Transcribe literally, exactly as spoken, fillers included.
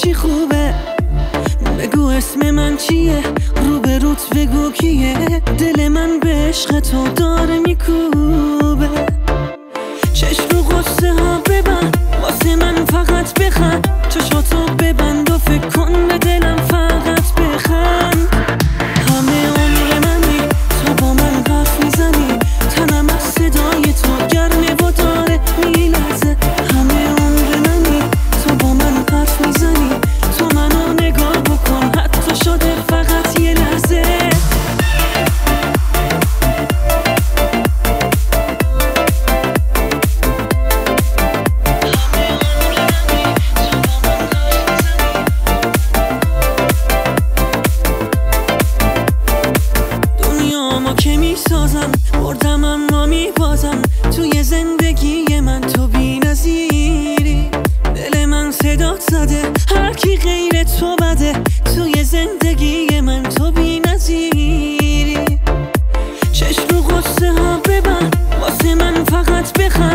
چی خوبه؟ بگو اسم من چیه؟ رو به روت بگو کیه؟ دل من به عشق تو داره میکوبه. چشم رو قصه ها ببند، واسه من فقط بخند. چشاتو ببند و فکر کن به دلم فقط بخند. همه عمر منی، تو با من حرف میزنی، تنم از صدای تو گرمه و داره میلرزه. همه عمر منی، تو با من حرف میزنی، تو منو نگاه بکن حتی شده فقط یه لحظه. که میسازم بردم اما میبازم، توی زندگی من تو بی نظیری. دل من صدات زده هر کی غیر تو بده، توی زندگی من تو بی نظیری. چشم رو قصه ها ببند، واسه من فقط بخند.